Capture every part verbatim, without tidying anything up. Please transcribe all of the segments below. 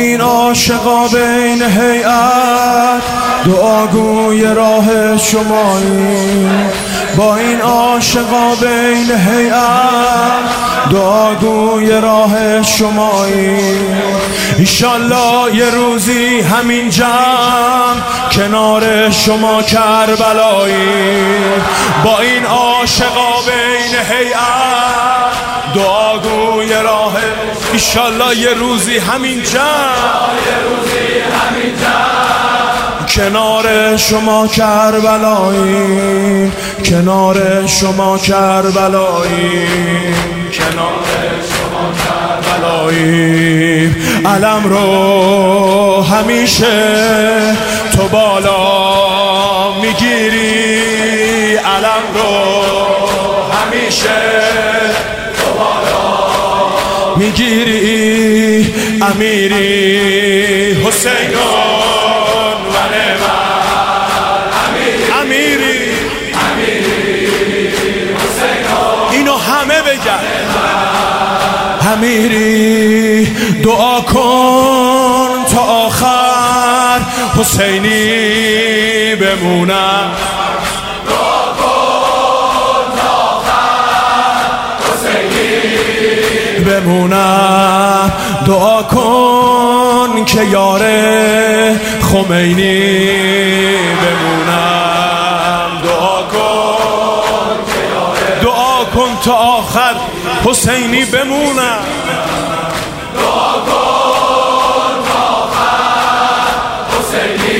این عاشقا بین هیئت دعاگوی راه شماییم. با این عاشقا بین هیئت دعاگوی راه شماییم. انشالله یه روزی همین جمع کنار شما کربلاییم. با این عاشقا بین هیئت دعاگوی راه، انشالله یه روزی همین جمع کنار شما کربلاییم. کنار شما کربلاییم. کنار شما کربلاییم. علم رو همیشه تو بالا میگیری. علم رو همیشه تو بالا میگیری. امیری حسینون همه بگن امیری. دعا کن تا آخر حسینی بمونم. دعا کن تا آخر حسینی بمونم. دعا کن که یار خمینی بمونم. دعا کن دعا کن تا آخر حسینی بمونم. دعا کن تا آخر حسینی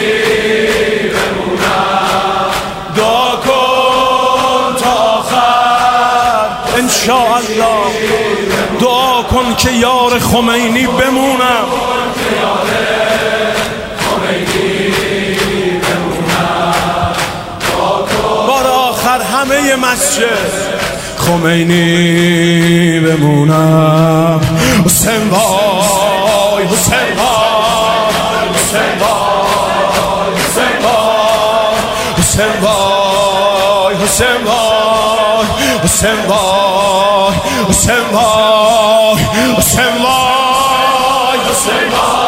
بمونم. دعا کن تا آخر انشاءالله. دعا کن که یار خمینی بمونم. بار آخر همه مسجد خمینی بمونم. حسین وای حسین وای حسین وای حسین وای حسین وای حسین وای حسین وای حسین وای حسین وای حسین وای